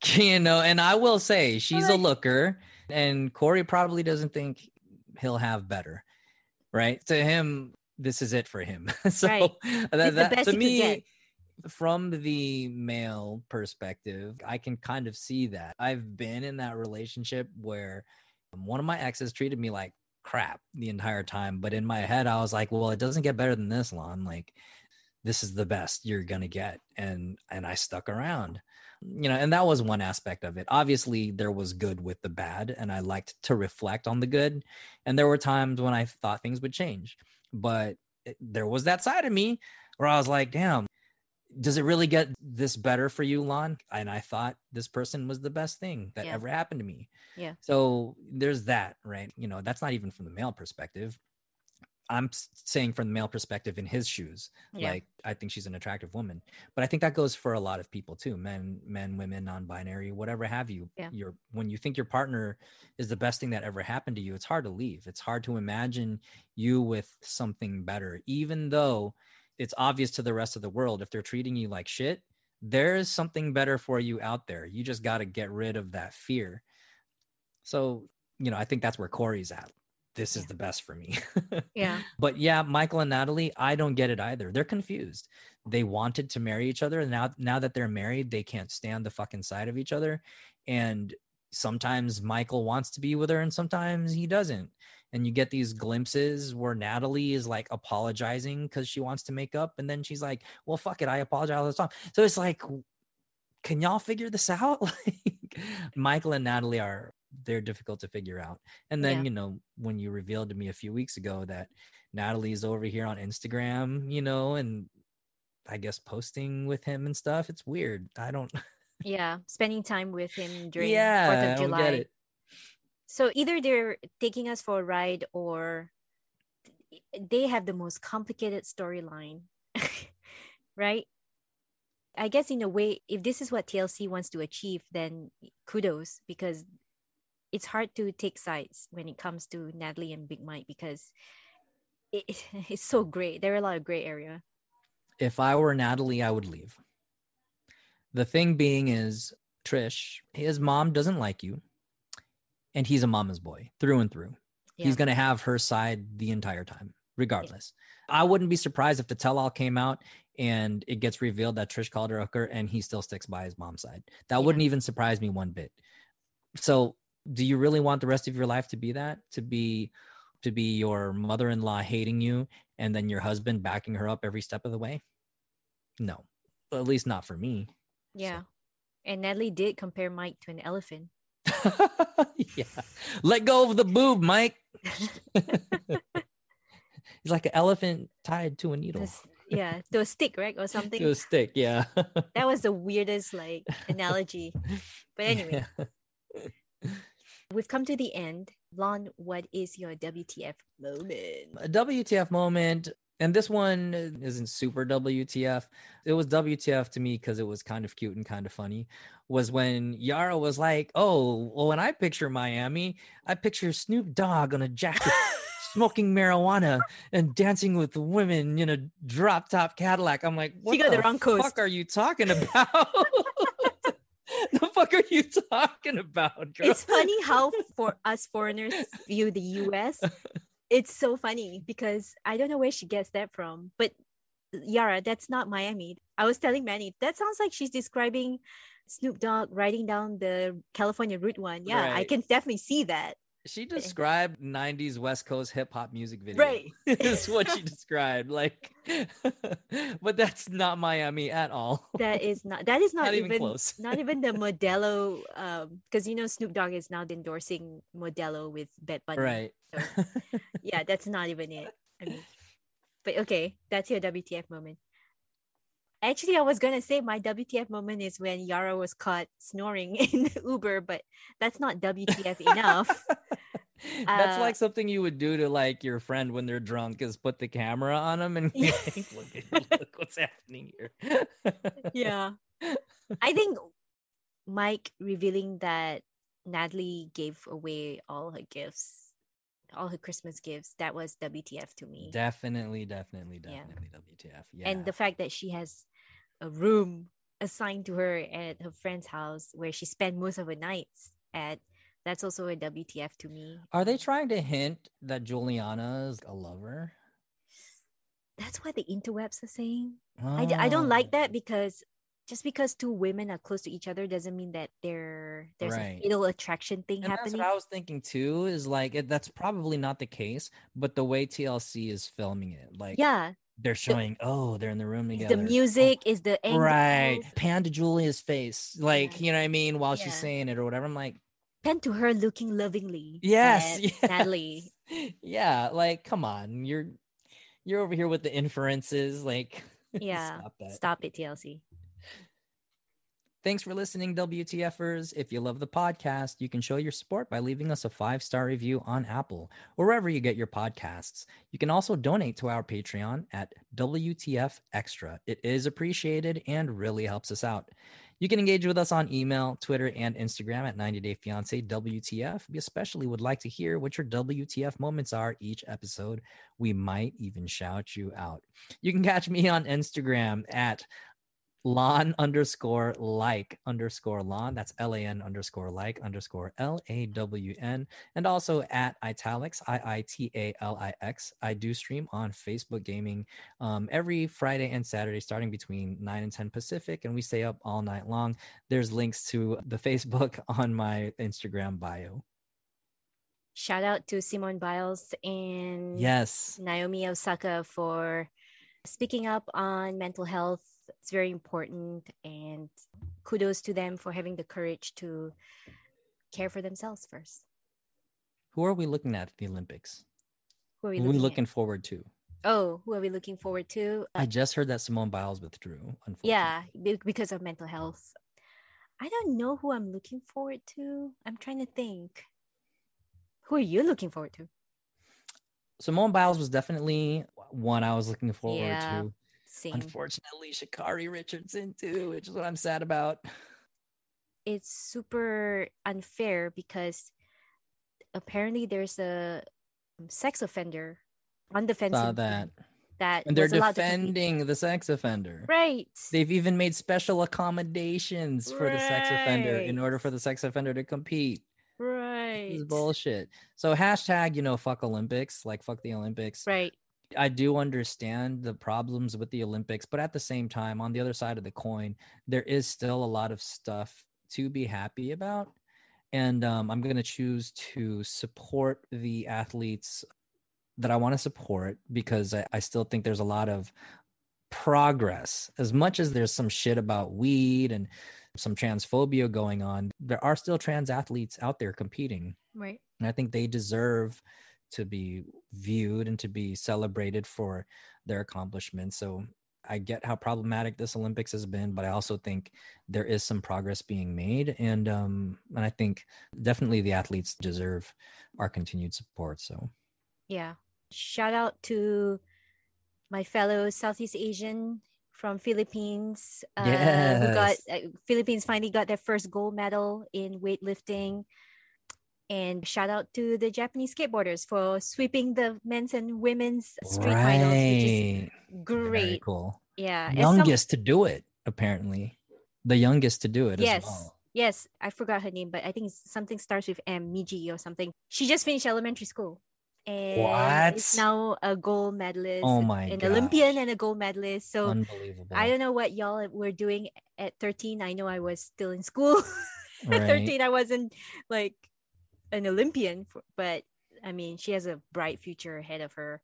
And I will say she's a Like, looker, and Corey probably doesn't think he'll have better, right? To him, this is it for him. So right. It's the best to you could get. me, from the male perspective, I can kind of see that. I've been in that relationship where one of my exes treated me like crap the entire time, but in my head, I was like, well, it doesn't get better than this, Lon. Like, this is the best you're gonna get, and I stuck around, and that was one aspect of it. Obviously there was good with the bad, and I liked to reflect on the good, and there were times when I thought things would change, but there was that side of me where I was like, damn, does it really get this better for you, Lon? And I thought this person was the best thing that ever happened to me. Yeah. So there's that, right? That's not even from the male perspective. I'm saying from the male perspective in his shoes. Yeah. Like, I think she's an attractive woman, but I think that goes for a lot of people too. Men, women, non-binary, whatever have you. Yeah. When you think your partner is the best thing that ever happened to you, it's hard to leave. It's hard to imagine you with something better, even though it's obvious to the rest of the world. If they're treating you like shit, there's something better for you out there. You just got to get rid of that fear. So, I think that's where Corey's at. This is the best for me. Yeah. But yeah, Michael and Natalie, I don't get it either. They're confused. They wanted to marry each other. And now that they're married, they can't stand the fucking sight of each other. And sometimes Michael wants to be with her and sometimes he doesn't. And you get these glimpses where Natalie is like apologizing because she wants to make up. And then she's like, well, fuck it, I apologize all the time. So it's like, can y'all figure this out? Like, Michael and Natalie they're difficult to figure out. And then, when you revealed to me a few weeks ago that Natalie's over here on Instagram, and I guess posting with him and stuff, it's weird. I don't. Yeah. Spending time with him during 4th I of don't July. get it. So either they're taking us for a ride or they have the most complicated storyline, right? I guess in a way, if this is what TLC wants to achieve, then kudos, because it's hard to take sides when it comes to Natalie and Big Mike because it's so gray. There are a lot of gray area. If I were Natalie, I would leave. The thing being is, Trish, his mom doesn't like you, and he's a mama's boy through and through. Yeah. He's going to have her side the entire time, regardless. Yeah. I wouldn't be surprised if the tell-all came out and it gets revealed that Trish called her a hooker and he still sticks by his mom's side. That wouldn't even surprise me one bit. So do you really want the rest of your life to be that? To be your mother-in-law hating you and then your husband backing her up every step of the way? No, at least not for me. Yeah. So. And Natalie did compare Mike to an elephant. Yeah. Let go of the boob, Mike. He's like an elephant tied to a needle. To a stick, right? Or something. To a stick, yeah. That was the weirdest analogy. But anyway. Yeah. We've come to the end. Lon, what is your WTF moment? A WTF moment, and this one isn't super WTF. It was WTF to me because it was kind of cute and kind of funny, was when Yara was like, oh, well, when I picture Miami, I picture Snoop Dogg on a jacket, smoking marijuana and dancing with women in a drop-top Cadillac. I'm like, what the wrong fuck coast. Are you talking about? The fuck are you talking about, girl? It's funny how for us foreigners view the US. It's so funny because I don't know where she gets that from. But Yara, that's not Miami. I was telling Manny, that sounds like she's describing Snoop Dogg riding down the California Route 1. Yeah, right. I can definitely see that. She described 90s West Coast hip hop music video. Right. Is what she described. Like, but that's not Miami at all. That is not even close. Not even the Modelo, because Snoop Dogg is now endorsing Modelo with Bad Bunny. Right. So, yeah, that's not even it. I mean, but okay, that's your WTF moment. Actually, I was gonna say my WTF moment is when Yara was caught snoring in the Uber, but that's not WTF enough. That's like something you would do to like your friend when they're drunk, is put the camera on them and be like, look what's happening here. Yeah. I think Mike revealing that Natalie gave away all her gifts all her Christmas gifts. That was WTF to me. Definitely WTF. Yeah. And the fact that she has a room assigned to her at her friend's house where she spent most of her nights at, that's also a WTF to me. Are they trying to hint that Juliana is a lover? That's what the interwebs are saying. I don't like Oh. that, because just because two women are close to each other doesn't mean that there's Right. a fatal attraction thing And happening. that's what I was thinking too, is like that's probably not the case, but the way TLC is filming it, like Yeah, they're showing, they're in the room is together. the music, is the angles. Right. Pan to Julia's face, like, Yeah. you know what I mean, while she's Yeah. saying it or whatever. I'm like, Pan to her looking lovingly yes, at yes. Natalie. Yeah, like, come on, you're over here with the inferences, like, Yeah, stop that. stop it, TLC. Thanks for listening, WTFers. If you love the podcast, you can show your support by leaving us a 5-star review on Apple or wherever you get your podcasts. You can also donate to our Patreon at WTF Extra. It is appreciated and really helps us out. You can engage with us on email, Twitter, and Instagram at 90 Day Fiance WTF. We especially would like to hear what your WTF moments are each episode. We might even shout you out. You can catch me on Instagram at Lawn_like_lawn. That's LAN_like_LAWN. And also at Italix, IITALIX. I do stream on Facebook Gaming every Friday and Saturday, starting between 9 and 10 Pacific, and we stay up all night long. There's links to the Facebook on my Instagram bio. Shout out to Simone Biles and Yes, Naomi Osaka for speaking up on mental health. It's very important, and kudos to them for having the courage to care for themselves first. who are we looking at the Olympics? Who are we Who are we looking looking forward to? Oh, who are we looking forward to? I just heard that Simone Biles withdrew, unfortunately. Yeah, because of mental health. I don't know who I'm looking forward to. I'm trying to think. Who are you looking forward to? Simone Biles was definitely one I was looking forward to. Same. Unfortunately, Sha'Carri Richardson too, which is what I'm sad about. It's super unfair because apparently there's a sex offender on the fencing Saw that. that And they're was allowed to compete. defending the sex offender. Right. They've even made special accommodations for the sex offender in Right. order for the sex offender to compete. This Right. is bullshit. So hashtag, fuck Olympics, like fuck the Olympics. Right. I do understand the problems with the Olympics, but at the same time, on the other side of the coin, there is still a lot of stuff to be happy about. And I'm going to choose to support the athletes that I want to support because I still think there's a lot of progress. As much as there's some shit about weed and some transphobia going on, there are still trans athletes out there competing. Right. And I think they deserve to be viewed and to be celebrated for their accomplishments. So I get how problematic this Olympics has been, but I also think there is some progress being made. And I think definitely the athletes deserve our continued support. So Yeah. Shout out to my fellow Southeast Asian from Philippines. Who got Philippines finally got their first gold medal in weightlifting. And shout out to the Japanese skateboarders for sweeping the men's and women's street finals, which is great. Very cool. Yeah. Youngest to do it, apparently. The youngest to do it as well. Yes. I forgot her name, but I think something starts with M, Miji or something. She just finished elementary school. And is now a gold medalist. Oh my an gosh. Olympian and a gold medalist. So unbelievable. I don't know what y'all were doing at 13. I know I was still in school. Right. At 13, I wasn't like an Olympian, but I mean, she has a bright future ahead of her.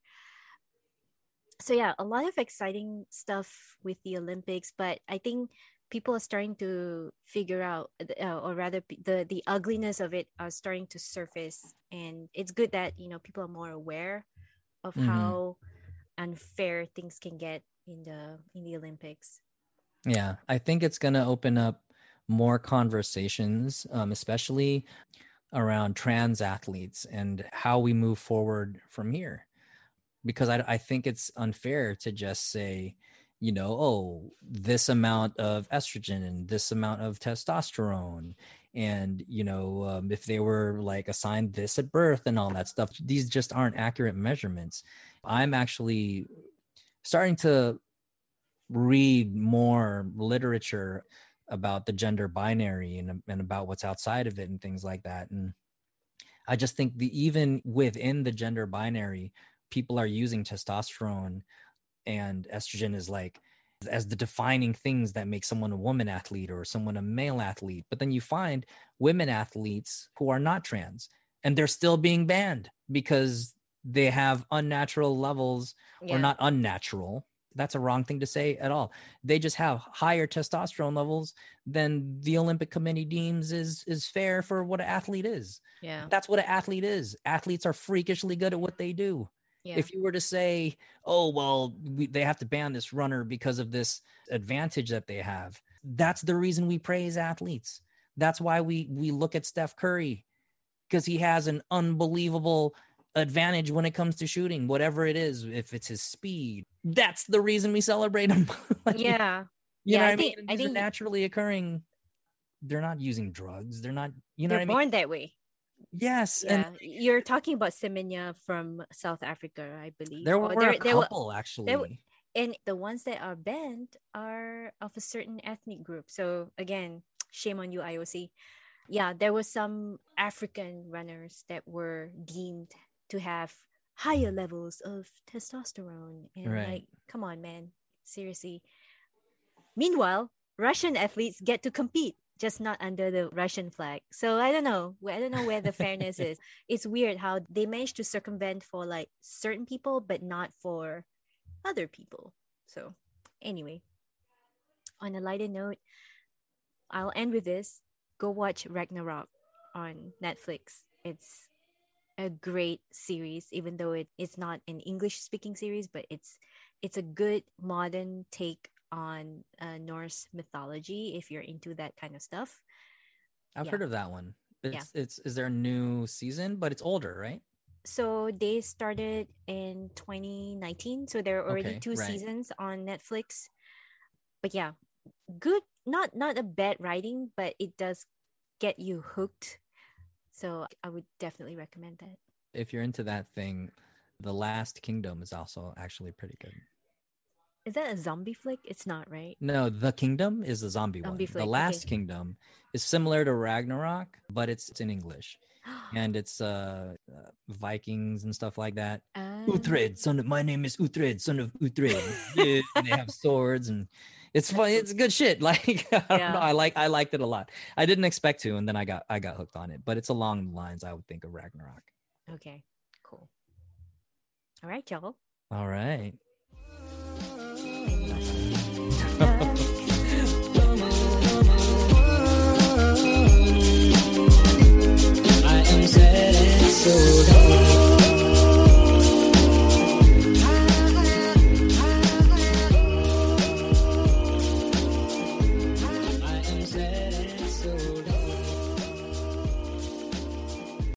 So yeah, a lot of exciting stuff with the Olympics, but I think people are starting to figure out, or rather the ugliness of it are starting to surface. And it's good that, people are more aware of how unfair things can get in the Olympics. Yeah, I think it's going to open up more conversations, especially around trans athletes and how we move forward from here. Because I think it's unfair to just say, this amount of estrogen and this amount of testosterone and if they were like assigned this at birth and all that stuff. These just aren't accurate measurements. I'm actually starting to read more literature about the gender binary and about what's outside of it and things like that. And I just think even within the gender binary, people are using testosterone and estrogen as the defining things that make someone a woman athlete or someone a male athlete. But then you find women athletes who are not trans, and they're still being banned because they have unnatural levels, or not unnatural. That's a wrong thing to say at all. They just have higher testosterone levels than the Olympic Committee deems is fair for what an athlete is. Yeah. That's what an athlete is. Athletes are freakishly good at what they do. Yeah. If you were to say, oh, well, they have to ban this runner because of this advantage that they have, that's the reason we praise athletes. That's why we look at Steph Curry, because he has an unbelievable advantage when it comes to shooting, whatever it is. If it's his speed, that's the reason we celebrate him. You know what I mean? These are naturally occurring. They're not using drugs. They're not, they're what I mean? Born that way. Yes. Yeah. And you're talking about Semenya from South Africa, I believe. There were a couple, actually. And the ones that are banned are of a certain ethnic group. So again, shame on you, IOC. Yeah, there were some African runners that were deemed to have higher levels of testosterone. And like, come on, man. Seriously. Meanwhile, Russian athletes get to compete, just not under the Russian flag. So I don't know where the fairness is. It's weird how they managed to circumvent for like certain people, but not for other people. So anyway, on a lighter note, I'll end with this. Go watch Ragnarok on Netflix. It's a great series, even though it's not an English speaking series, but it's a good modern take on Norse mythology if you're into that kind of stuff. I've heard of that one. Is there a new season? But it's older, right? So they started in 2019, so there are already two seasons on Netflix. But yeah, good, not a bad writing, but it does get you hooked. So I would definitely recommend that. If you're into that thing, The Last Kingdom is also actually pretty good. Is that a zombie flick? It's not, right? No, The Kingdom is a zombie one. Flick, The Last Kingdom is similar to Ragnarok, but it's in English. And it's Vikings and stuff like that. Uhtred, my name is Uhtred, son of Uhtred. And they have swords, and it's fun. It's good shit. Like I don't know, I liked it a lot. I didn't expect to, and then I got hooked on it. But it's along the lines I would think of Ragnarok. Okay, cool. All right, y'all. All right.